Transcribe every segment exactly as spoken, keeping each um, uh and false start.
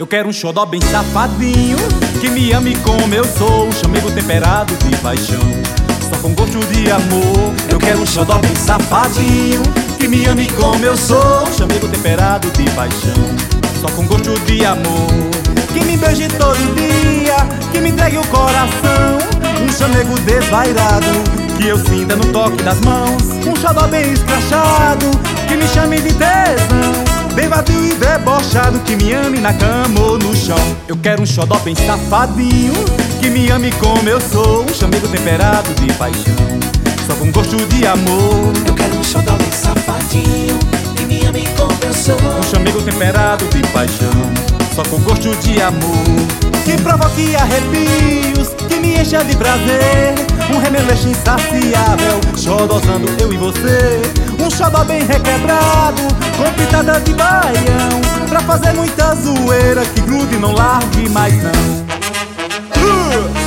Eu quero um xodó bem safadinho, que me ame como eu sou, um chamego temperado de paixão, só com gosto de amor. Eu quero um xodó bem safadinho, que me ame como eu sou, um chamego temperado de paixão, só com gosto de amor. Que me beije todo dia, que me entregue o coração, um chamego desvairado, que eu sinta no toque das mãos. Um xodó bem escrachado, que me chame de tesão, bem vadio e debochado, que me ame na cama ou no chão. Eu quero um xodó bem safadinho, que me ame como eu sou, um chamego temperado de paixão, só com gosto de amor. Eu quero um xodó bem safadinho, que me ame como eu sou, um chamego temperado de paixão, só com gosto de amor. Que provoque arrepios, que me encha de prazer, um remeleixo insaciável, xodozando eu e você. Um xodó bem requebrado, com pitada de baião, pra fazer muita zoeira, que grude e não largue mais não. uh!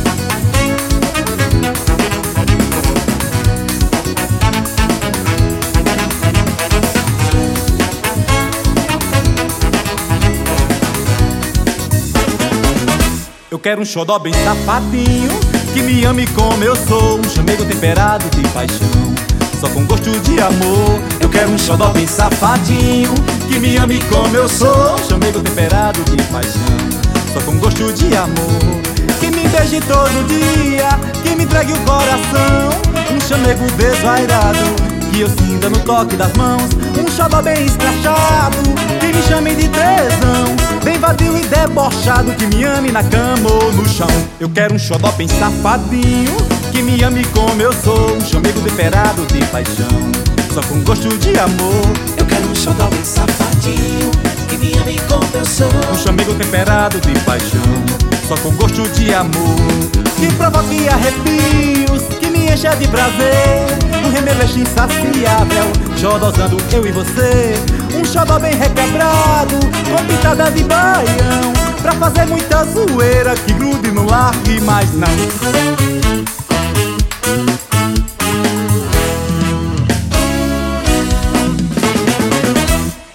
Eu quero um xodó bem safadinho, que me ame como eu sou, um chamego temperado de paixão, só com gosto de amor. Eu quero um xodó bem safadinho, que me ame como eu sou, um chamego temperado de paixão, só com gosto de amor. Que me beije todo dia, que me entregue o coração, um chamego desvairado, que eu sinta no toque das mãos. Um xodó bem escrachado, que me chame de tesão, bem vadio e debochado, que me ame na cama ou no chão. Eu quero um xodó bem safadinho, que me ame como eu sou, um chamego temperado de paixão, só com gosto de amor. Eu quero um xodó bem safadinho, que me ame como eu sou, um chamego temperado de paixão, só com gosto de amor. Que provoque arrepios, que me encha de prazer, um remeleixo insaciável, xodozando eu e você. Um xodó bem requebrado, com pitada de baião, pra fazer muita zoeira, que grude e não largue mais não.